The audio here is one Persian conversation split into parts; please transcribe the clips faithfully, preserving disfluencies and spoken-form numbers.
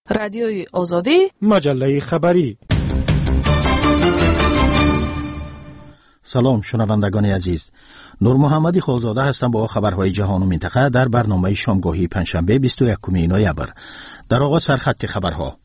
رادیوی آزادی، مجله خبری. سلام شنوندگان عزیز، نور محمدی خالزاده هستم با خبرهای جهان و منطقه در برنامه شامگاهی پنجشنبه بیست و یکم نوامبر. در آغاز سرخط خبرها.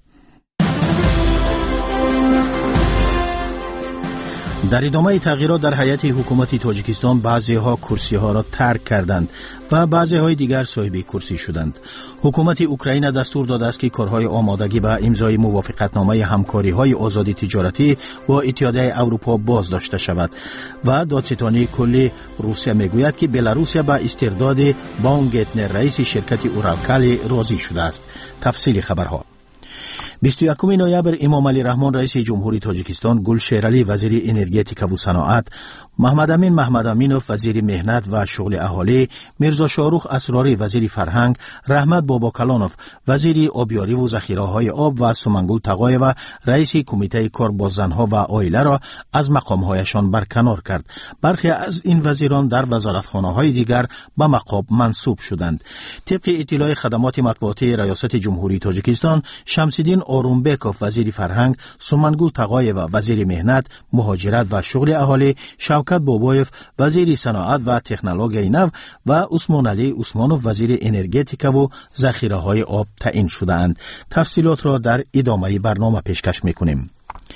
در ادامه تغییرات در هیئت حکومت تاجیکستان، بعضی ها کرسی ها را ترک کردند و بعضی های دیگر صاحب کرسی شدند. حکومت اوکراین دستور داده است که کارهای آمادگی به امضای موافقتنامه همکاری های آزادی تجارتی با اتحادیه اروپا باز داشته شود و دادستانی کلی روسیه میگوید که بلاروسیا به استرداد بانگتنر رئیس شرکت اورالکالی راضی شده است. تفصیل خبرها. بیست و یکم نوامبر امام علی رحمان رئیس جمهوری تاجیکستان، گل شیرعلی وزیر انرژتیک و صنعت، محمد امین محمد امینوف وزیر مهنت و شغل اهالی، میرزا شاروخ اسراری وزیر فرهنگ، رحمت بابا کلانوف وزیر آبیاری و ذخیره‌های آب و سمنگل تقایوا رئیس کمیته کار با زنها و عائله را از مقام‌هایشان برکنار کرد. برخی از این وزیران در وزارتخانه‌های دیگر به مقام منصوب شدند. طبق اطلاع خدمات مطبوعاتی ریاست جمهوری تاجیکستان، شمس‌الدین آرومبکوف وزیر فرهنگ، سمنگل تقایوا وزیر مهنت، مهاجرت و شغل اهالی، شوکت بابایف وزیر صنعت و تکنولوژی نو و عثمان علی عثمانوف وزیر انرژتیک و ذخیره‌های آب تعیین شده‌اند. تفصیلات را در ادامه برنامه پیشکش می‌کنیم.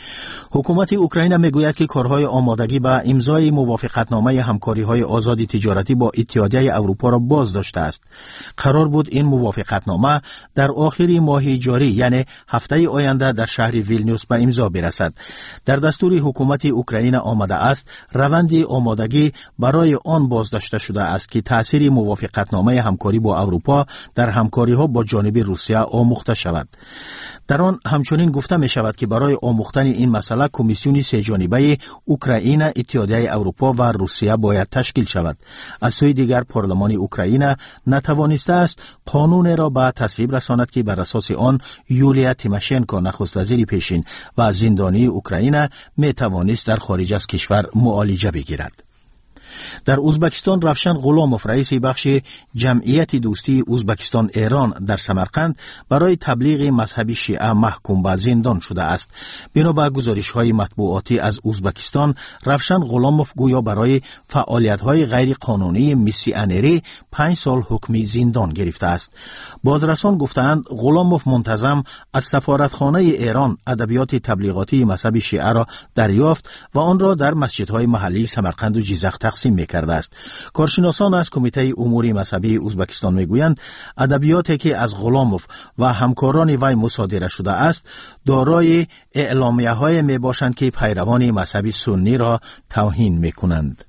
حکومت اوکراین میگوید که کارهای آمادگی به امضای موافقتنامه همکاری‌های آزادی تجارتی با اتحادیه اروپا را باز داشته است. قرار بود این موافقتنامه در آخر ماه جاری یعنی هفته آینده در شهر ویلنیوس به امضا برسد. در دستور حکومت اوکراین آمده است روند آمادگی برای آن بازداشته شده است که تأثیر موافقتنامه همکاری با اروپا در همکاری‌ها با جانب روسیه آموخته شود. در آن همچنین گفته می شود که برای آموختن این مسئله کمیسیون سه جانبه اوکراین، اتحادیه اروپا و روسیه باید تشکیل شود. از سوی دیگر پارلمان اوکراین نتوانسته است قانون را به تصویب رساند که بر اساس آن یولیا تیماشنکو نخست وزیر پیشین و زندانی اوکراین می توانست در خارج از کشور معالجه بگیرد. در ازبکستان روشن غلاموف رئیس بخش جمعیت دوستی ازبکستان ایران در سمرقند برای تبلیغ مذهب شیعه محکوم به زندان شده است. بنا به گزارش‌های مطبوعاتی از ازبکستان، روشن غلاموف گویا برای فعالیت‌های غیر قانونی میسیانری پنج سال حکم زندان گرفته است. بازرسان گفتند غلاموف منتظم از سفارتخانه ایران ادبیات تبلیغاتی مذهب شیعه را دریافت و آن را در مسجدهای محلی سمرقند و جیزق تقسیم می‌کرده است. کارشناسان از کمیته امور مذهبی ازبکستان میگویند ادبیاتی که از غلاموف و همکاران وی مصادره شده است دارای اعلامیه‌های میباشند که پیروان مذهب سنی را توهین میکنند.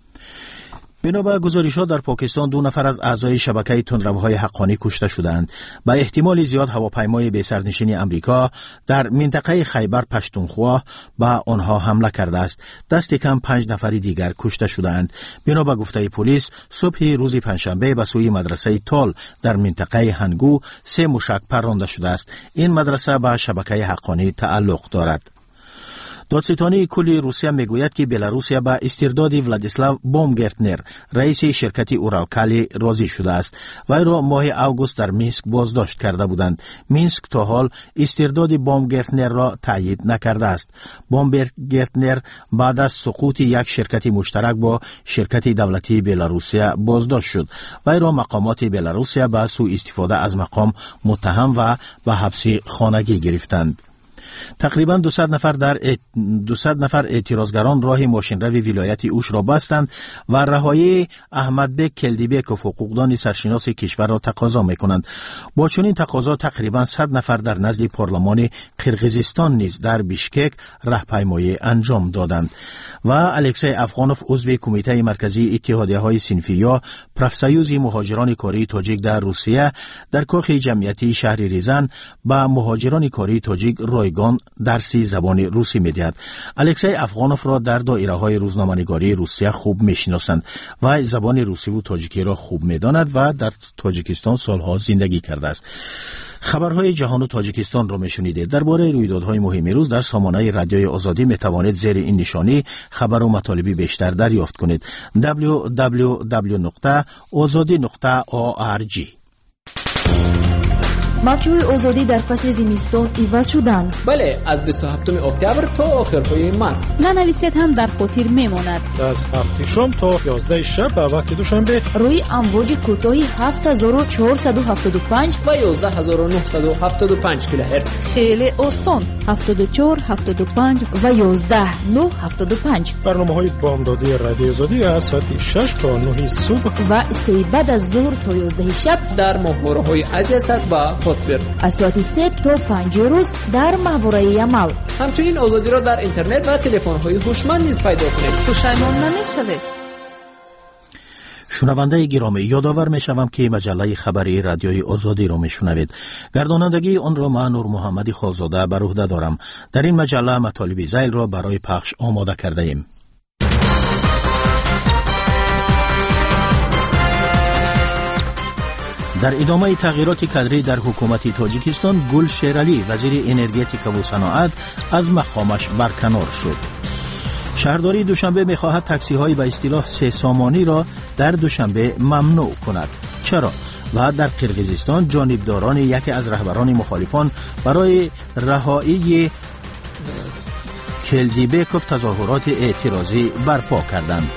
بنا به گزارش‌ها در پاکستان دو نفر از اعضای شبکه تندروهای حقانی کشته شدند. به احتمال زیاد هواپیمای بی سرنشین امریکا در منطقه خیبر پشتونخوا به آنها حمله کرده است. دست کم پنج نفر دیگر کشته شدند. بنا به گفته پلیس صبح روز پنجشنبه به سوی مدرسه تال در منطقه هنگو سه موشک پرانده شده است. این مدرسه به شبکه حقانی تعلق دارد. دادستانی کلی روسیه میگوید که بلاروسیا به استرداد ولادیسلاو بامگرتنر رئیس شرکت اورالکالی راضی شده است. وی را ماه اوگوست در مینسک بازداشت کرده بودند. مینسک تا حال استرداد بامگرتنر را تایید نکرده است. بامگرتنر بعد از سقوط یک شرکت مشترک با شرکت دولتی بلاروسیا بازداشت شد. وی را مقامات بلاروسیا به سوء استفاده از مقام متهم و به حبس خانگی گرفتند. تقریباً دویست نفر در دویست نفر اعتراضگران راه ماشینروی ولایت اوش را بستند و رهایی احمدبک کلدیبکوف حقوقدان سرشناس کشور را تقاضا می‌کنند. با چنین تقاضا تقریباً صد نفر در نزد پارلمان قرقیزستان نیز در بیشکک راهپیمایی انجام دادند و الکسی افغانوف عضو کمیته مرکزی اتحادیه‌های صنفی یا پروفسیوز مهاجران کاری تاجیک در روسیه در کاخ جمعیتی شهر ریزن به مهاجران کاری تاجیک رایگان درسی زبان روسی می‌دهد. الکسی افغانوف را در دایره‌های روزنامه‌نگاری روسیه خوب می‌شناسند و زبان روسی و تاجیکی را خوب می‌داند و در تاجیکستان سالها زندگی کرده است. خبرهای جهان و تاجیکستان را میشنیدید. درباره رویدادهای مهم روز در سامانه رادیوی آزادی میتوانید زیر این نشانی خبر و مطالبی بیشتر دریافت کنید. دبلیو دبلیو دبلیو دات آزادی دات او آر جی مافچه‌های آزادی در فصل زمستان عوض شدند. بله، از بیست و هفتم اکتبر تا آخرهای مارس. ننویسید هم در خاطر میماند. از هفت شام تا یازده شب به وقت دوشنبه روی امواج کوتاهی هفت هزار و چهارصد و هفتاد و پنج و یازده هزار و نهصد و هفتاد و پنج کیلوهرتز. خیلی آسان. هفتاد و چهار، هفتاد و پنج و یازده، نه، هفتاد و پنج. برنامه‌های بامدادی رادیو آزادی از ساعت شش تا نه صبح و سه بعد از ظهر تا یازده شب در ماهواره‌های عزیزت و قطبر. از ساعت سه تا پنج روز در ماهواره عمل. همچنین آزادی را در اینترنت و تلفن‌های هوشمند نیز پیدا کنید. پشیمان نمی‌شوید. شنونده گرامی، یادآور می‌شوم که مجله خبری رادیوی آزادی را می‌شنوید. گردانندگی آن را من نور محمدی خالزاده بر عهده دارم. در این مجله مطالب ذیل را برای پخش آماده کرده ایم. در ادامه تغییرات کادری در حکومت تاجیکستان، گل شیرالی وزیر انرژتیک و صنعت از مقامش برکنار شد. شهرداری دوشنبه می‌خواهد تاکسی‌های به اصطلاح سه سامانی را در دوشنبه ممنوع کند. چرا؟ و در قرقیزستان جانبداران یکی از رهبران مخالفان برای رهایی کلدیبکوف تظاهرات اعتراضی برپا کردند.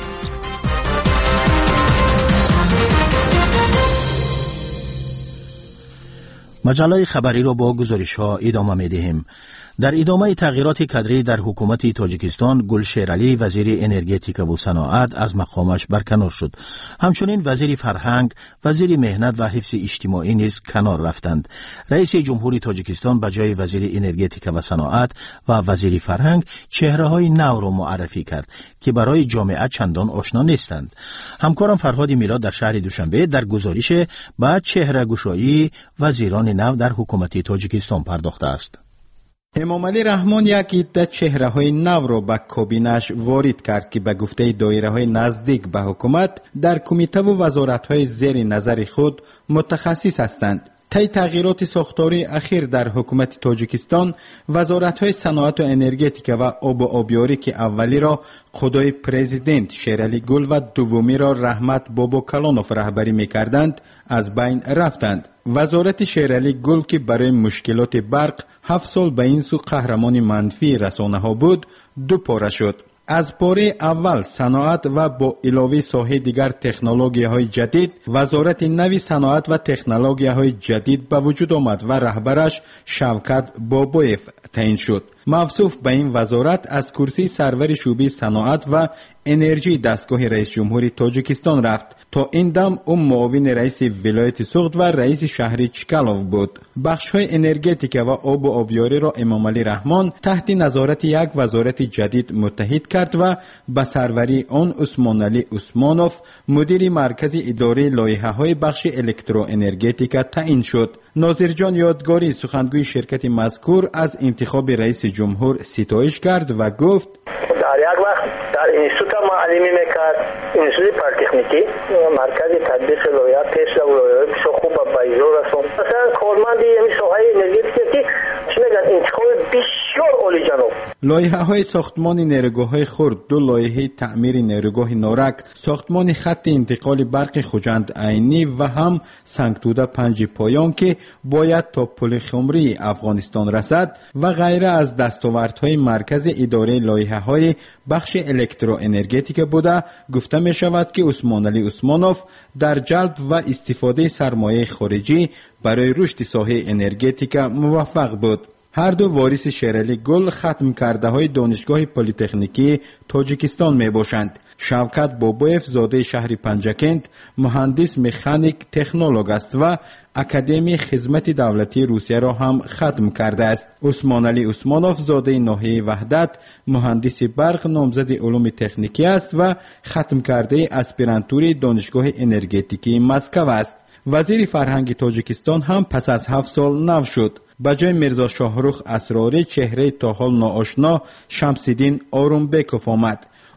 مجله خبری را با گزارش‌ها ادامه می‌دهیم. در ادامه تغییرات کادری در حکومت تاجیکستان، گل شیرالی وزیر انرژتیک و صنعت از مقامش برکنار شد. همچنین وزیر فرهنگ، وزیر مهنت و حفظ اجتماعی نیز کنار رفتند. رئیس جمهوری تاجیکستان به جای وزیر انرژتیک و صنعت و وزیر فرهنگ چهره‌های نو را معرفی کرد که برای جامعه چندان آشنا نیستند. همکارم فرهاد میلاد در شهر دوشنبه در گزارش به چهره‌گشایی وزیران نو در حکومت تاجیکستان پرداخته است. امامعلی رحمان یک عده چهره‌های نو را به کابینه‌اش وارد کرد که به گفته دایره‌های نزدیک به حکومت در کمیته و وزارت‌های زیر نظر خود متخصص هستند. طی تغییرات ساختاری اخیر در حکومت تاجیکستان، وزارت‌های صنعت و انرژتیک و آب و آبیاری که اولی را خدای پرزیدنت شیرالی گل و دومی را رحمت بابا کلانوف رهبری می‌کردند، از بین رفتند. وزارت شیرالی گل که برای مشکلات برق هفت سال به این سو قهرمان منفی رسانه‌ها بود، دو پاره شد. از پاره اول صنعت و با علاوه ساحه دیگر تکنولوژی‌های جدید، وزارت نوی صنعت و تکنولوژی‌های جدید به وجود آمد و رهبرش شوکت بابایف تعیین شد. موصوف به این وزارت از کرسی سرور شعبه صنعت و انرژی دستگاه رئیس جمهوری تاجیکستان رفت. تا این دم او معاون رئیس ولایت سوخت و رئیس شهر چکالوف بود. بخش‌های انرژتیک و آب و آبیاری را امامعلی رحمان تحت نظارت یک وزارت جدید متحد کرد و به سروری آن عثمانعلی عثمانوف مدیر مرکز اداره لایحه‌های بخش الکترو انرژتیک تعیین شد. ناظر جان یادگاری سخنگوی شرکت مذکور از انتخاب رئیس جمهور ستایش کرد و گفت: در یک وقت در اینستیتوت معلمی میکرد، اینستیتوت پارتکنیکی، مرکز تدبیر لایحه پیش و لایحه پیش خوب و بایزور رسون. مثلا کارمندی همین ساحه انرژتیکی چی میگن انتخاب بسیار عالی جناب. لایحه های ساختمان نیروگاه‌های خرد، دو لایحه تعمیر نیروگاه نورک، ساختمان خط انتقال برق خوجند عینی و هم سنگتوده پنج پایان که باید تا پل خمری افغانستان رسد و غیره از دستاوردهای مرکز اداره لایحه‌های بخش الکترو انرژتیک بوده، گفته می شود که عثمانعلی عثمانوف در جلب و استفاده سرمایه خارجی برای رشد ساحه انرژتیک موفق بود. هر دو وارث شیرالی گل ختم کرده های دانشگاه پلی‌تکنیکی تاجیکستان می باشند. شوکت بابایف زاده شهر پنجکند مهندس مکانیک تکنولوژ است و اکادمی خدمت دولتی روسیه را هم ختم کرده است. عثمانعلی عثمانوف زاده ناحیه وحدت مهندس برق نامزد علوم تکنیکی است و ختم کرده اسپیرانتور دانشگاه انرژتیکی مسکو است. وزیر فرهنگ تاجیکستان هم پس از هفت سال نو شد. به جای میرزا شاهرخ اسراری چهره تا حال ناآشنا شمس‌الدین آرومبکوف آمد.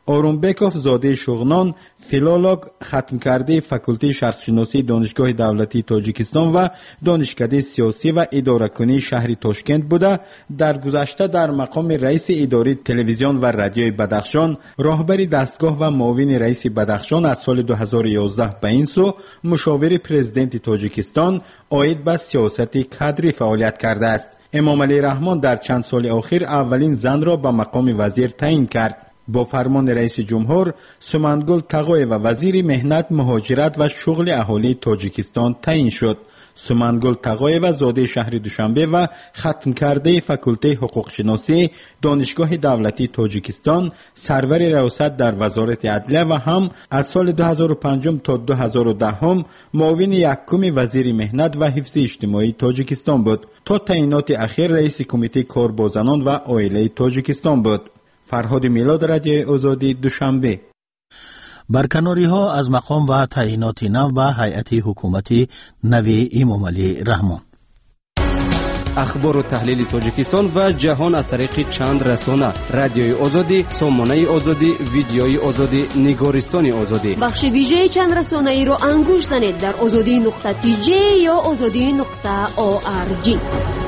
آرومبکوف زاده شغنان، فیلولوگ، ختم کرده فاکولته شرقشناسی دانشگاه دولتی تاجیکستان و دانشکده سیاسی و اداره‌کنی شهر تاشکند بوده، در گذشته در مقام رئیس اداره تلویزیون و رادیوی بدخشان، راهبر دستگاه و معاون رئیس بدخشان از سال دو هزار و یازده به این سو مشاور پرزیدنت تاجیکستان عاید به سیاست کادری فعالیت کرده است. امام علی رحمان در چند سال اخیر اولین زن را به مقام وزیر تعیین کرد. با فرمان رئیس جمهور، سمنگل تقای و وزیر مهنت، مهاجرت و شغل اهالی تاجیکستان تعیین شد. سمنگل تقای و زاده شهر دوشنبه و ختم کرده فاکولته حقوق شناسی دانشگاه دولتی تاجیکستان، سرور ریاست در وزارت عدلیه و هم از سال دو هزار و پنج تا دو هزار و ده معاون یکم وزیر مهنت و حفظ اجتماعی تاجیکستان بود. تا تعیینات اخیر رئیس کمیته کار با زنان و عائله تاجیکستان بود. فرهاد میلاد، رادیو آزادی، دوشنبه. برکناری ها از مقام و تعیینات نو به هیئت حکومتی نوی امام علی رحمان. اخبار و تحلیل تاجیکستان و جهان از طریق چند رسانه: رادیوی آزادی، سامانه آزادی، ویدیوی آزادی، نگارستان آزادی. بخش ویژه چند رسانه ای را انگوش زنید در آزادی نقطه تی جی یا آزادی نقطه او آر جی.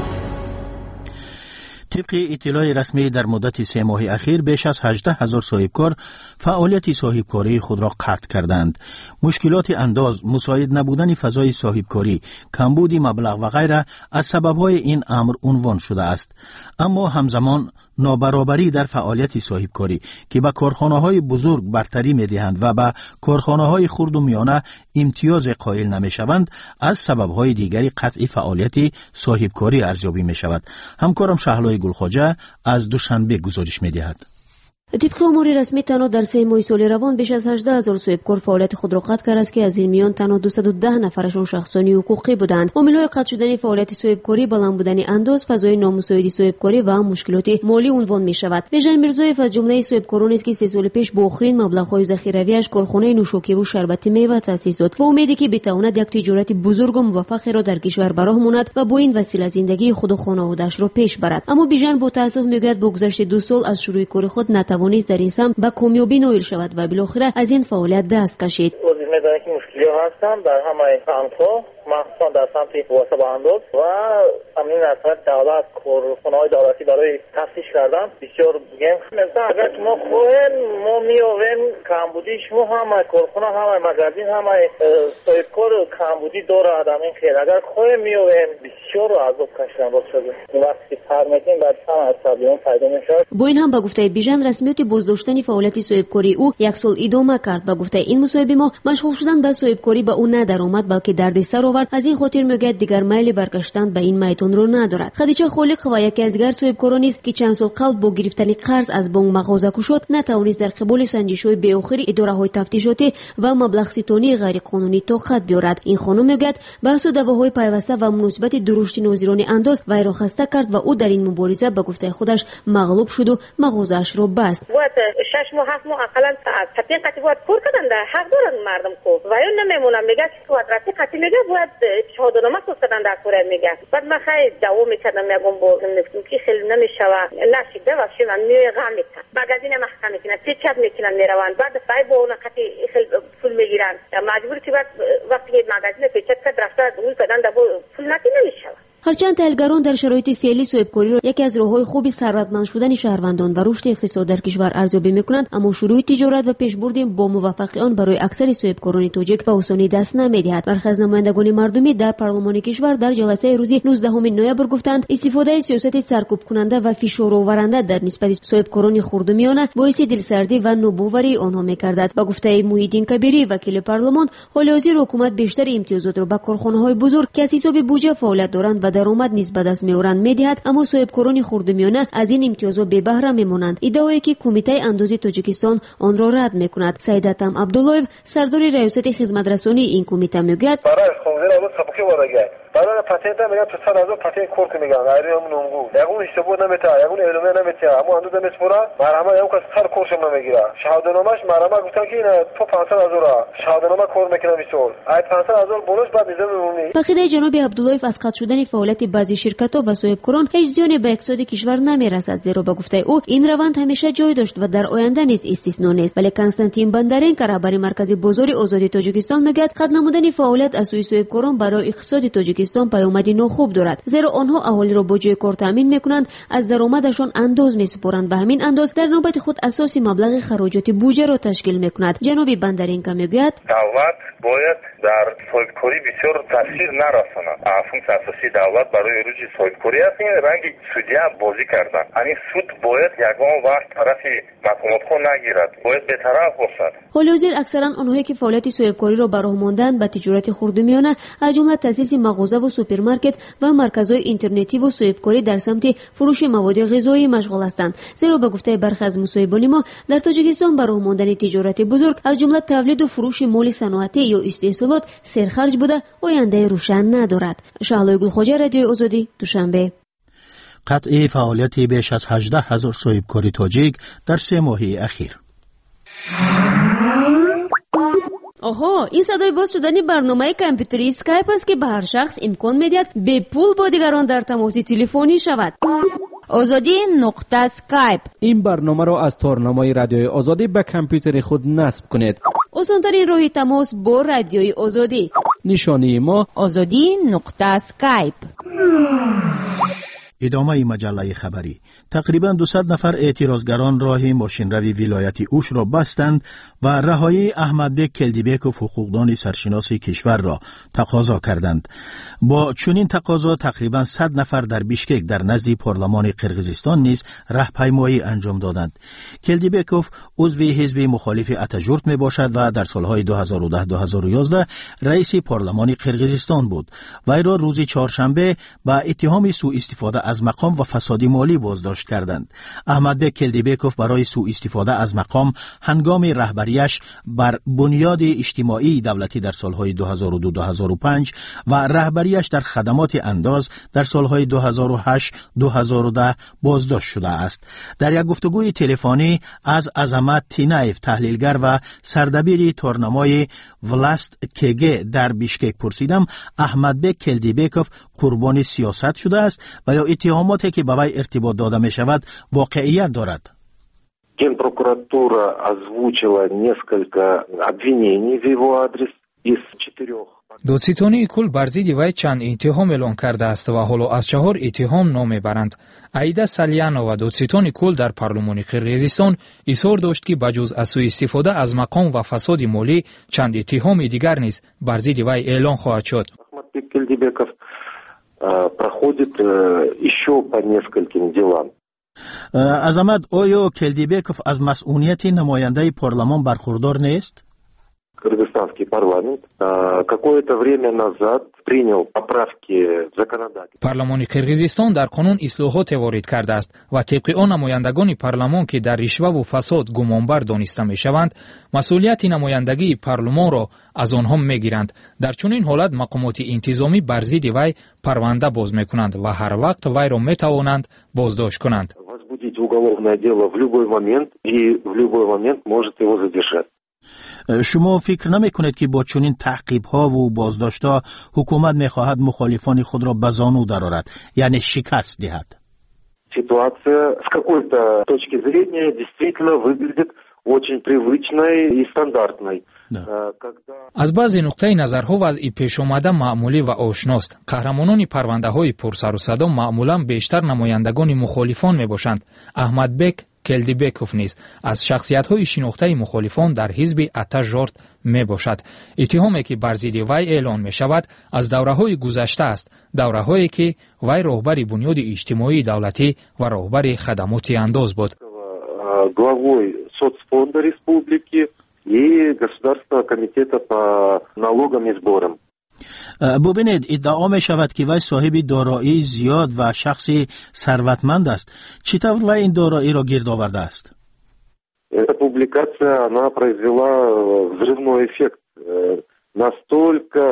طبق اطلاع رسمی در مدت سه ماه اخیر بیش از هجده هزار صاحبکار فعالیت صاحبکاری خود را قطع کردند. مشکلات انداز، مساعد نبودن فضای صاحبکاری، کمبود مبلغ و غیره از سببهای این امر عنوان شده است. اما همزمان نابرابری در فعالیت صاحبکاری که به کارخانه‌های بزرگ برتری می‌دهند و به کارخانه‌های خرد و میانه امتیاز قائل نمی‌شوند، از سبب‌های دیگری قطع فعالیت صاحبکاری ارزیابی می‌شود. همکارم شهلای گلخواجه از دوشنبه گزارش می‌دهد. طبق امور رسمی تنها در سه ماه سال روان بیش از هجده هزار صاحبکار فعالیت خود را قطع کرده است که از این میان تنها دویست و ده نفرشان شخصانی حقوقی بودند. عامل‌های قطع شدن فعالیت صاحبکاری بلند بودن انداز، فضای نامساعد صاحبکاری و مشکلات مالی عنوان می‌شود. ویژن میرزایف از جمله صاحبکارانی است که سه سال پیش با آخرین مبلغ‌های ذخیروی‌اش کارخانه نوشاکی و شربت میوه تأسیس کرد و امیدی که بتواند یک تجارت بزرگ و موفق را در کشور براه ماند و با این وسیله زندگی خود و خانواده‌اش را پیش برد. اما بیژن با تأسف میگوید با گذشت دو سال از شروع کار خود نتوانست در این سمت به کامیابی نائل شود و بالاخره از این فعالیت دست کشید. وزیر میدانه که مشکلی هستند در همه سمت‌ها، مخصوصا در سمت واسطه انداز و همین از طرف دولت کارخانه‌های دولتی برای تأسیس کردن بسیار گنگ. مثلا اگر ما خواهیم ما می‌آوریم کمبودیش مو همه کارخانه، همه مغازین، همه صاحبکار کمبودی داره آدم این خیر. اگر خواهیم می‌آوریم بسیار عذاب کشیدن باز شده. وقتی کار می‌کنیم بعد هم از تبلیغات پیدا میشه. با این هم به گفته بیژن رسمیت بازداشتن فعالیت صاحبکاری او یک سال ادامه کرد. به گفته این مصاحبه ما مشغول شدن به صاحبکاری به او ندرآمد بلکه دردسر آورد. از این خاطر میگوید دیگر میل برگشتن به این میدان را ندارد. خدیجه خالق و یکی از دیگر صاحبکاران است که چند سال قبل با گرفتن قرض از بانک مغازه شد نتوانست در قبال سنجش‌های بی‌آخر اداره‌های تفتیشاتی و مبلغ ستانی غیر قانونی طاقت بیارد. این خانم میگوید بحث و دعواهای پیوسته و مناسبت درشت ناظران انداز وی را خسته کرد و او در این مبارزه به گفته خودش مغلوب شد و مغازه‌اش را بست. شش ماه هفت ماه اقلا تطبیق قطعی باید کار کردن در حق دارن مردم کو و یا نمیمونم میگه که قدرتی قطعی میگه باید شهادتنامه سوز کردن در کار میگه بعد من خیلی دوام میکردم میگم با که خیلی نمیشوه نشیده و شی من میگه غم میکنم مغازین محکم میکنن پیچت میکنن میروند بعد فای با اون قطعی خیلی پول میگیرن مجبوری که بعد وقتی مغازین پیچت کرد رفته اون کردن در پول نتی نمیشوه. هرچند تحلیلگران در شرایط فعلی صاحبکاری را یکی از راه‌های خوبی ثروتمند شدن شهروندان و رشد اقتصاد در کشور ارزیابی می‌کنند، اما شروع تجارت و پیشبرد با موفقی آن برای اکثر صاحبکاران تاجیک به آسانی دست نمی‌دهد. برخی از نمایندگان مردمی در پارلمان کشور در جلسه روز نوزدهم نوامبر گفتند استفاده سیاست سرکوب کننده و فشار آورنده در نسبت صاحبکاران خرد و میانه باعث دلسردی و نوباوری آنها می‌گردد. با گفته محیدین کبیری وکیل پارلمان، حال حاضر حکومت بیشتر امتیازات را به کارخانه‌های بزرگ که از حساب بودجه فعالیت دارند و درآمد نیز به دست می‌آورند می‌دهد، اما صاحبکاران خرد و میانه از این امتیازات بی بهره می‌مانند. ادعایی که کمیته اندازه تاجیکستان آن را رد می‌کند. سیداتم عبداللهیو سردار ریاست خدمت رسانی این کمیته میگوید برای خونزیر اول سبکی وارگه برای پتنت میگن تو صد هزار پتنت کورت میگن غیر همون نمگو یگون حساب نمیته یگون علومه نمیته اما اندو دمسپورا مرحمه یگون کس سر کورشم نمیگیره شهادتنامه‌اش مرحمه گفتن که این تو پانصد هزار شهادتنامه کور میکنه میسول ای پانصد هزار بونوس بعد نظام عمومی. بقیده جناب عبداللهیف از قطع شدن فعالیت بعضی شرکت‌ها و صاحبکاران هیچ زیانی به اقتصاد کشور نمیرسد، زیرا به گفته او این روند همیشه جای داشت و در آینده نیز استثنا نیست. ولی کنستانتین بندرینکا رهبر مرکز بازار آزاد تاجیکستان میگوید قطع نمودن فعالیت از سوی صاحبکاران برای اقتصاد تاجیکستان پیامدی ناخوب دارد، زیرا آنها اهالی را با جای کار تامین میکنند، از درآمدشان انداز میسپارند و همین انداز در نوبت خود اساس مبلغ خراجات بودجه را تشکیل میکند. جناب بندرینکا میگوید دولت باید در صاحبکاری بسیار تاثیر نرساند. فونکس اساسی دولت برای رشد صاحبکاری است این رنگ سودیه بازی کردن. یعنی سود باید یگان وقت طرف مقامات خود نگیرد، باید بی‌طرف باشد. حال حاضر اکثرا آنهایی که فعالیت صاحبکاری را به راه ماندند به تجارت خردمیانه از جمله تاسیس مغازه و سوپرمارکت و مرکزهای اینترنتی و صاحبکاری در سمت فروش مواد غذایی مشغول هستند، زیرا به گفته برخی از مصاحبان ما در تاجیکستان به راه ماندن تجارت بزرگ از جمله تولید و فروش مال صنعتی یا استحصالات سرخرج بوده آینده روشن ندارد. شهلای گلخواجه، رادیوی آزادی، دوشنبه. قطع فعالیت بیش از هجده هزار صاحبکاری تاجیک در سه ماهی اخیر. آها، این صدای باز شدن برنامه کامپیوتری اسکایپ است که به هر شخص امکان میدهد به پول با دیگران در تماس تلفنی شود. آزادی نقطه اسکایپ. این برنامه را از تارنمای رادیوی آزادی به کامپیوتر خود نصب کنید. آسان‌ترین راه تماس با رادیوی آزادی. نشانی ما آزادی نقطه اسکایپ. ادامه مجله خبری. تقریبا دویست نفر اعتراضگران راه ماشینروی ولایت اوش را بستند و رهایی احمدبک کلدیبکوف حقوقدان سرشناس کشور را تقاضا کردند. با چنین تقاضا تقریبا صد نفر در بیشکک در نزد پارلمان قرقیزستان نیز راهپیمایی انجام دادند. کلدیبکوف عضو حزب مخالف اتاجورت می باشد و در سالهای دو هزار و ده دو هزار و یازده رئیس پارلمان قرقیزستان بود. وی را روز چهارشنبه با اتهام سوء استفاده از مقام و فساد مالی بازداشت کردند. احمدبک کلدیبکوف برای سوء استفاده از مقام هنگام رهبریش بر بنیاد اجتماعی دولتی در سالهای دو هزار و دو دو هزار و پنج و رهبریش در خدمات انداز در سالهای دو هزار و هشت دو هزار و ده بازداشت شده است. در یک گفتگوی تلفنی از عظمت تینایف تحلیلگر و سردبیر تورنمای ولاست کگه در بیشکک پرسیدم احمدبک کلدیبکوف قربانی سیاست شده است و یا اتهاماتی که به وی ارتباط داده می شود واقعیت دارد. Генпрокуратура озвучила несколько обвинений в его адрес из четырех. دادستانی کل بر ضد وی چند اتهام اعلان کرده است و حالا از چهار اتهام نام میبرند. عایده سالیانو و دادستانی کل در پارلمان قرقیزستان اظهار داشت که بجز از سوء استفاده از مقام و فساد مالی چند اتهام دیگر نیز بر ضد وی اعلان خواهد شد. Ахмадбек Келдибеков проходит еще по нескольким делам. عظمت آیا کلدیبکوف از مسئولیت نماینده پارلمان برخوردار نیست؟ Кыргызстанский парламент какое-то время назад принял поправки в законодательство. پارلمان قرقیزستان در قانون اصلاحات وارد کرده است و طبق آن نمایندگان پارلمان که در رشوه و فساد گمانبر دانسته میشوند مسئولیت نمایندگی پارلمان را از آنها میگیرند. در چنین حالت مقامات انتظامی بر ضد وی پرونده باز میکنند و هر وقت وی را میتوانند بازداشت کنند. Возбудить уголовное дело в любой момент и в любой момент может его задержать. شما فکر نمی کنید که با چنین تعقیب ها و بازداشت ها حکومت می خواهد مخالفان خود را به زانو درآورد، یعنی شکست دهد؟ Ситуация с какой-то точки зрения действительно выглядит очень привычной и стандартной. از بعضی نقطه نظرها وضع پیش آمده معمولی و آشناست. قهرمانان پرونده های پرسر و صدا معمولا بیشتر نمایندگان مخالفان می باشند. احمدبک کلدیبکوف نیز از شخصیت‌های شناخته مخالفان در حزب اتاجورت می باشد. اتهامی که بر ضد وی اعلان می شود از دوره‌های گذشته است، دوره‌هایی که وی راهبر بنیاد اجتماعی دولتی و راهبر خدمات انداز بود. Главой соцфонда республики и Государственного комитета по налогам и сборам. ببینید ادعا می شود که وی صاحب دارایی زیاد و شخصی ثروتمند است. چطور وی این دارایی را گرد آورده است؟ Эта публикация, она произвела взрывной эффект. Настолько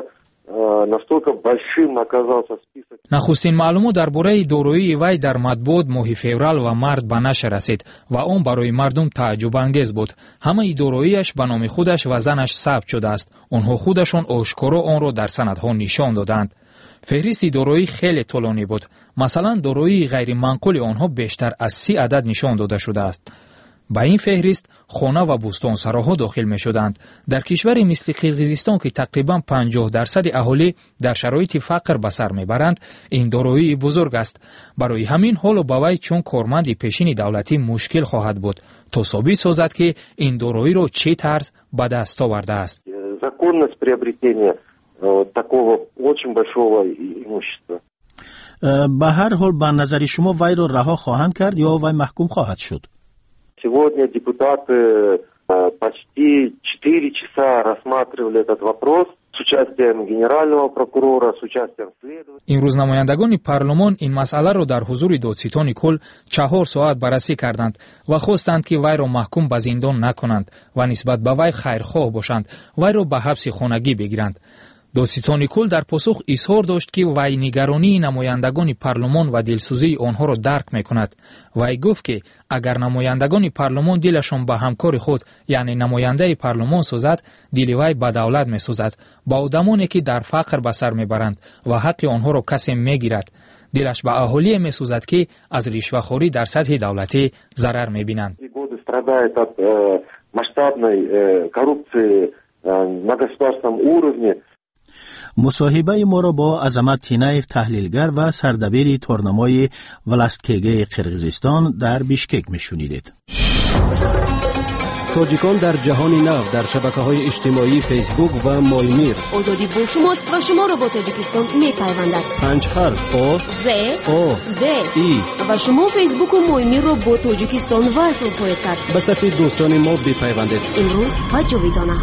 настолько большим оказался список. нахустин маълумот дар бораи дороии вай дар матбуот моҳи феврал ва март ба нашр расид ва он барои мардум тааҷҷубангез буд. ҳамаи дороияш ба номи худаш ва занаш сабт шудааст. онҳо худашон ошкоро онро дар санадҳо нишон доданд. феҳристи дороӣ хеле тӯлонӣ буд. масалан дороии ғайриманқули онҳо бештар аз си адад нишон дода шудааст. ба ин феҳрист хона ва бӯстонсароҳо дохил мешуданд. дар кишваре мисли қирғизистон ки тақрибан панҷоҳ дарсади аҳолӣ дар шароити фақр ба сар мебаранд, ин дороии бузург аст. барои ҳамин ҳоло ба вай чун корманди пешини давлатӣ мушкил хоҳад буд то собит созад ки ин дороиро чӣ тарз ба даст овардааст. Законность приобретения такого очень большого имущества. ба ҳар ҳол ба назари шумо вайро раҳо хоҳанд кард ё вай маҳкум хоҳад шуд? Сегодня депутаты почти четыре часа рассматривали этот вопрос с участием генерального прокурора, с участием следователя. имрӯз намояндагони парлумон ин масъаларо дар ҳузури додситони кул чаҳор соат баррасӣ карданд ва хостанд ки вайро маҳкум ба зиндон накунанд ва нисбат ба вай хайрхоҳ бошанд, вайро ба ҳабси хонагӣ бигиранд. додситони кул дар посух изҳор дошт ки вай нигаронии намояндагони парлумон ва дилсӯзии онҳоро дарк мекунад. вай гуфт ки агар намояндагони парлумон дилашон ба ҳамкори худ яъне намояндаи парлумон сӯзад, дили вай ба давлат месӯзад, ба одамоне ки дар фақр ба сар мебаранд ва ҳаққи онҳоро касе мегирад. дилаш ба аҳолие месӯзад ки аз ришвахорӣ дар сатҳи давлатӣ зарар мебинанд. Страдает от э, масштабной э, коррупции э, на государственном уровне. مصاحبه ما را با عظمت تینایف تحلیلگر و سردبیر تورنمای ولستکیگه قرقیزستان در بیشکک میشنیدید. تاجیکان در جهان نو در شبکه‌های اجتماعی فیسبوک و مایمیر. آزادی با شماست و شما را با تاجیکستان می‌پیوندد. پنج حرف آ ز آ د ای و شما فیسبوک و مایمیر را با تاجیکستان وصل خواهید کرد. به صفحه دوستان ما بپیوندید. امروز و جاویدانه.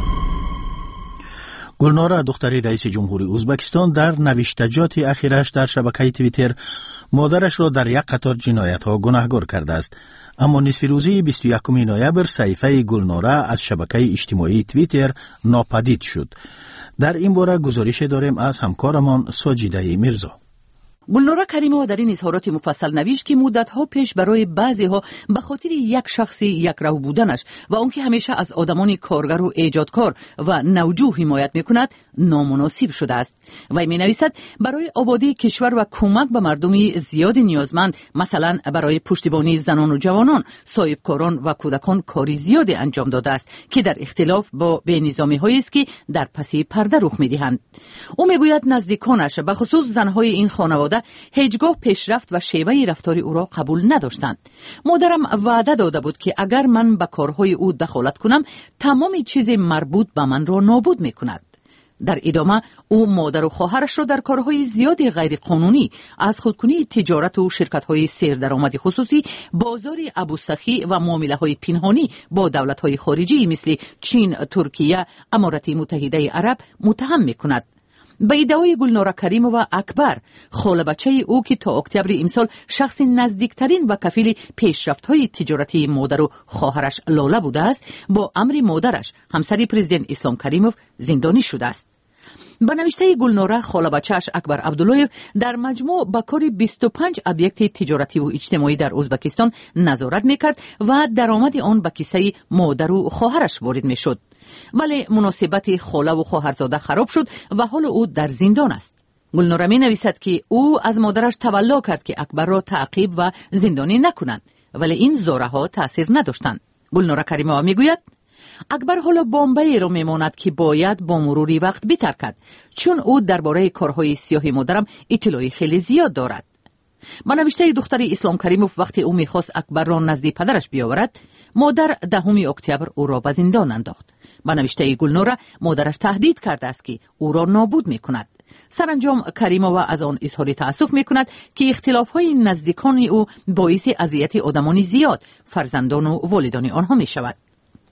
گلناره دختری رئیس جمهوری ازبکستان در نوشتجات اخیرش در شبکه توییتر مادرش را در یک قطار جنایت‌ها گناهکار کرده است. اما نصف روزی بیست و یکم نوامبر صحیفه گلناره از شبکه اجتماعی توییتر ناپدید شد. در این باره گزارش داریم از همکارمان ساجیده میرزا. گلناره کریمова در این اظهارات مفصل نوشت که مدت‌ها پیش برای بعضی‌ها به خاطر یک شخصی یک رو بودنش و اون که همیشه از آدمان کارگر و ایجادکار و نوجو حمایت می‌کند نامناسب شده است. وی می‌نویسد برای آبادی کشور و کمک به مردمی زیاد نیازمند، مثلا برای پشتیبانی زنان و جوانان، صاحبکاران و کودکان کاری زیادی انجام داده است که در اختلاف با بی‌نظامی‌هایی است که در پس پرده رخ می‌دهند. او میگوید نزدیکانش به خصوص زن‌های این خانواده هیچگاه پیشرفت و شیوه رفتار او را قبول نداشتند. مادرم وعده داده بود که اگر من به کارهای او دخالت کنم تمام چیز مربوط به من را نابود میکند. در ادامه او مادر و خواهرش را در کارهای زیادی غیر قانونی از خودکنی تجارت و شرکت‌های سردرآمد خصوصی، بازار ابوسخی و معامله‌های پنهانی با دولت‌های خارجی مثل چین، ترکیه، امارات متحده عرب متهم میکند. به ادعای گلناره کریمова اکبر، خاله بچه او که تا اکتبر امسال شخص نزدیکترین و کفیل پیشرفت‌های تجارتی مادر و خواهرش لاله بوده است، با امر مادرش همسر پرزیدنت اسلام کریمov زندانی شده است. به نوشته گلناره، خاله بچه‌اش اکبر عبداللهیو در مجموع به کار بیست و پنج ابیکت تجارتی و اجتماعی در ازبکستان نظارت میکرد و درآمد آن به کیسه مادر و خواهرش وارد میشد. ولی مناسبت خاله و خواهرزاده خراب شد و حال او در زندان است. گلناره می نویسد که او از مادرش تولا کرد که اکبر را تعقیب و زندانی نکنند، ولی این زاره ها تاثیر نداشتند. گلناره کریمова میگوید اکبر حالا بامبئی را میماند که باید با مروری وقت بترکد، چون او درباره کارهای سیاه مادرم اطلاعی خیلی زیاد دارد. با نوشته دختر اسلام کریمov وقتی او میخواست اکبر را نزد پدرش بیاورد، مادر دهم اکتبر او را به زندان انداخت. با نوشته گلناره، مادرش تهدید کرده است که او را نابود میکند. سرانجام کریمova از آن اظهار تأسف میکند که اختلاف‌های نزدیکان او باعث اذیت آدمان زیاد، فرزندان و والدان آنها میشود.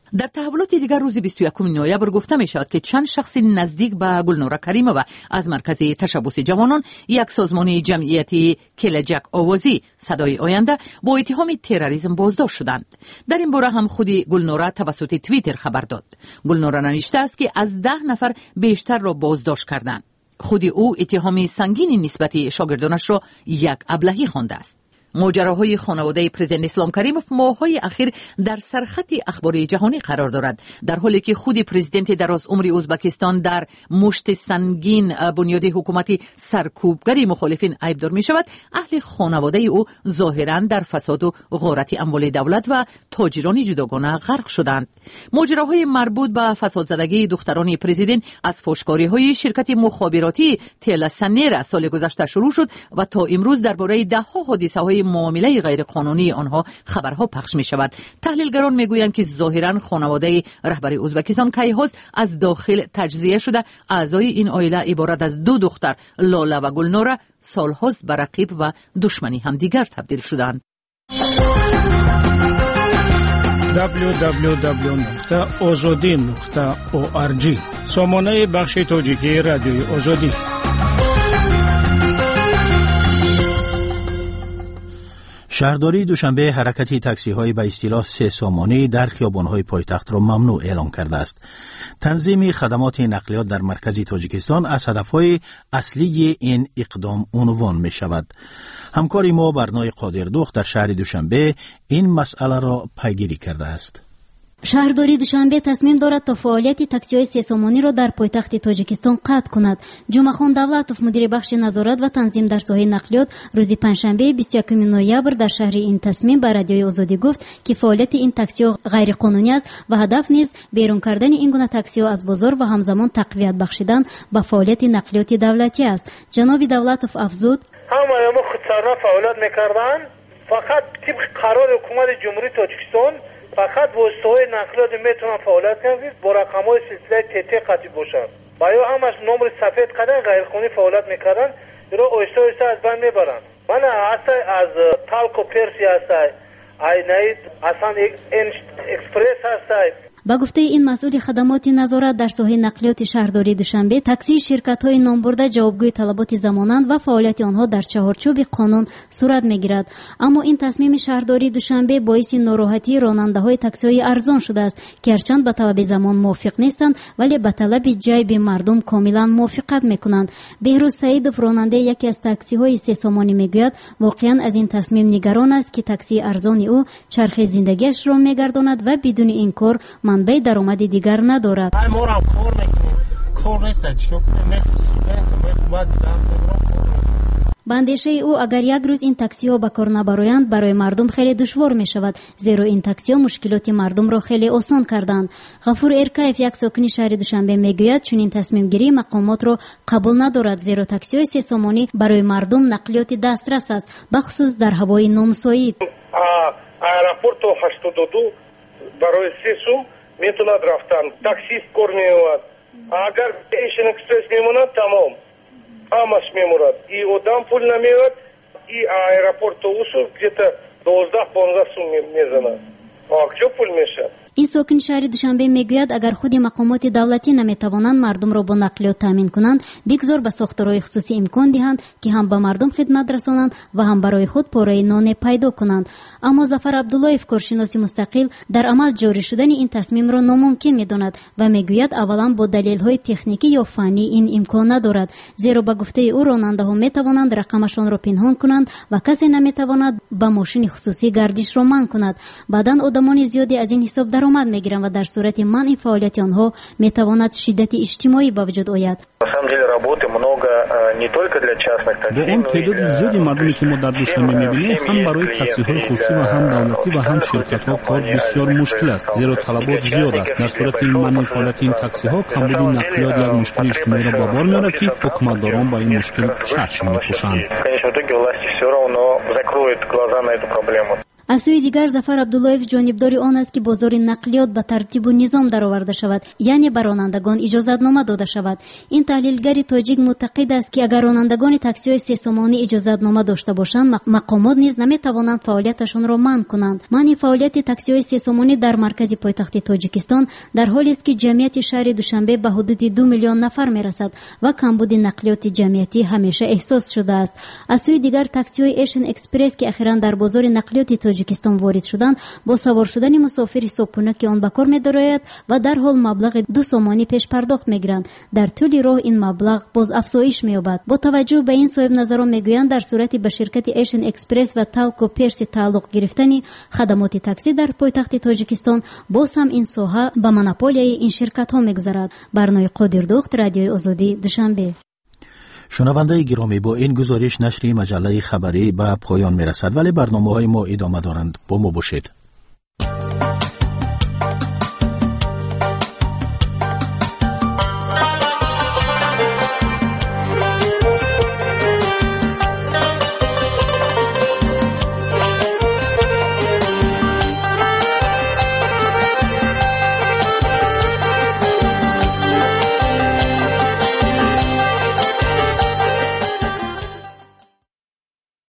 در تحولات دیگر روز بیست و یکم نوامبر گفته می شود که چند شخص نزدیک به گلنورا کریمووا از مرکز تشبث جوانان یک سازمان جمعیتی کلجک آوازی صدای آینده با اتهام تروریسم بازداشت شدند. در این باره هم خود گلنورا توسط توییتر خبر داد. گلنورا نوشته است که از ده نفر بیشتر را بازداشت کردند. خود او اتهام سنگین نسبت شاگردانش را یک ابلهی خوانده است. ماجراهای خانواده پرزیدنت اسلام کریموف ماه‌های اخیر در سرخط اخبار جهانی قرار دارد، در حالی که خود پرزیدنت درازعمر ازبکستان در مشت سنگین بنیاد حکومت سرکوبگری مخالفین عیبدار می شود. اهل خانواده او ظاهراً در فساد و غارت اموال دولت و تاجران جداگانه غرق شدند. ماجراهای مربوط به فسادزدگی دختران پرزیدنت از فحشکاری‌های شرکت مخابراتی تلسنیر سال گذشته شروع شد و تا امروز درباره ده‌ها حادثه‌های معامله غیر قانونی آنها خبرها پخش می شود. تحلیلگران می گویند که ظاهراً خانواده رهبر ازبکستان کیهاز از داخل تجزیه شده. اعضای این عائله عبارت از دو دختر لاله و گلنورا سالهاست به رقیب و دشمنی همدیگر تبدیل شدند. دبلیو دبلیو دبلیو نقطه آزادی نقطه او آر جی سامانه بخش تاجیکی رادیوی آزادی. شهرداری دوشنبه حرکت تاکسی‌های به اصطلاح سه سامانی در خیابان‌های پایتخت را ممنوع اعلام کرده است. تنظیم خدمات نقلیات در مرکز تاجیکستان از هدف‌های اصلی این اقدام عنوان می‌شود. همکار ما برنای قادردوخت در شهر دوشنبه این مسئله را پیگیری کرده است. شهرداری دوشنبه تصمیم دارد تا فعالیت تاکسی‌های سه سامانی را در پایتخت تاجیکستان قطع کند. جمعه‌خان دولتوف مدیر بخش نظارت و تنظیم در ساحه نقلیات روز پنجشنبه بیست و یکم نوامبر در شهر این تصمیم به رادیوی آزادی گفت که فعالیت این تاکسی‌ها غیر قانونی است و هدف نیز بیرون کردن این گونه تاکسی‌ها از بازار و همزمان تقویت بخشیدن به فعالیت نقلیات دولتی است. جناب دولتوف افزود: همه ما خودسرانه فعالیت می‌کردند، فقط طبق قرار حکومت جمهوری تاجیکستان فقط واسطه‌های نقلیات میتونن فعالیت کنند با رقم‌های سلسله تی تی قطعی باشند. و یا هم از نمر سفید کردن غیرقانونی فعالیت میکردن، این را آهسته آهسته از بین میبرند. من هسته از تالکو پرسی هسته، ایناید اصلا اکسپرس هسته. با گفته این مسئول خدمات نظارت در ساحه نقلیات شهرداری دوشنبه، تاکسی شرکت‌های نامبرده جوابگوی طلبات زمانند و فعالیت آنها در چهارچوب قانون صورت می‌گیرد. اما این تصمیم شهرداری دوشنبه باعث ناراحتی راننده‌های تاکسی‌های ارزان شده است که هرچند به طلب زمان موافق نیستند ولی به طلب جیب مردم کاملا موافقت می‌کنند. بهروز سعیدوف راننده یکی از تاکسی‌های سه سامانی می‌گوید واقعاً از این تصمیم نگران است که تاکسی ارزان او چرخ زندگیش را می‌گرداند و بدون این کار منبع درآمد دیگر ندارد. ما هم کار میکنیم، کار نیست چیکار کنیم؟ به اندیشه او اگر یک روز این تاکسی ها به کار نبرایند برای مردم خیلی دشوار می شود، زیرا این تاکسی ها مشکلات مردم را خیلی آسان کردند. غفور ارکایف یک ساکن شهر دوشنبه میگوید چون این تصمیم گیری مقامات را قبول ندارد، زیرا تاکسی های سه سامانی برای مردم نقلیات دسترس است، بخصوص در هوای نامساعد. аэропорт هشتاد و دو برای سه سوم میتوند رفتن، تاکسیست کار میواد. اگر ایشن اکسپرس میموند تمام همش میمورد. ای آدم پول نمیاد، ای аэропорт اوسو где-то دوازده پانزده سوم میزند. آکجا پول میشه. این ساکن شهر دوشنبه میگوید اگر خود مقامات دولتی نمیتوانند مردم را با نقلیات تامین کنند، بگذار به ساختارهای خصوصی امکان دهند که هم به مردم خدمت رسانند و هم برای خود پاره نان پیدا کنند. اما ظفر عبداللهیف کارشناس مستقل در عمل جاری شدن این تصمیم را ناممکن میداند و میگوید اولا با دلیل‌های تکنیکی یا فنی این امکان ندارد، زیرا به گفته او راننده‌ها میتوانند رقمشان را پنهان کنند و کسی نمیتواند با ماشین خصوصی گردش را منع کند. بعداً آدمان زیادی از این حساب درآمد میگیرند و در صورت منع فعالیت آنها میتواند شدت اجتماعی به وجود آید. با اون تعداد زیادی مردمی که ما در دوشنبه میبینیم، هم برای تاکسی‌های خصوصی و هم دولتی و هم شرکت‌ها کار بسیار مشکل است، زیرا طلبات زیاد است. در صورت این منع فعالیت این تاکسی‌ها کمبود نقلیات یک مشکل اجتماعی را به بار می‌آورد که حکومتداران با این مشکل چشم می‌پوشند. از سوی دیگر ظفر عبداللهیف جانبدار آن است که بازار نقلیات به ترتیب و نظام درآورده شود، یعنی بر رانندگان اجازه‌نامه داده شود. این تحلیلگر تاجیک معتقد است که اگر رانندگان تاکسی‌های سه سامانی اجازه‌نامه داشته باشند، مقامات نیز نمی‌توانند فعالیتشان را منع کنند. منع فعالیت تاکسی‌های سه سامانی در مرکز پایتخت تاجیکستان در حالی است که جمعیت شهر دوشنبه به حدود دو میلیون نفر میرسد و کمبود نقلیات جمعیتی همیشه احساس شده است. از سوی دیگر تاکسی‌های ایشن اکسپرس که اخیراً در بازار نقلیات تاجیکستان وارد شدند، با سوار شدن مسافر حسابکنه که آن به کار می‌دارد و در حال مبلغ دو سامانی پیش پرداخت می‌گیرند، در طول راه این مبلغ باز افزایش می‌یابد. با توجه به این صاحب نظران میگویند در صورتی به شرکت ایشن اکسپرس و تالکو پرس تعلق گرفتنی خدمات تاکسی در پایتخت تاجیکستان، باز هم این ساحه به مونوپولیای این شرکت‌ها می‌گذرد. برنامه قادردخت، رادیوی آزادی، دوشنبه. شنونده گرامی، با این گزارش نشر مجله خبری به پایان میرسد، ولی برنامه‌های ما ادامه دارند. با ما باشید.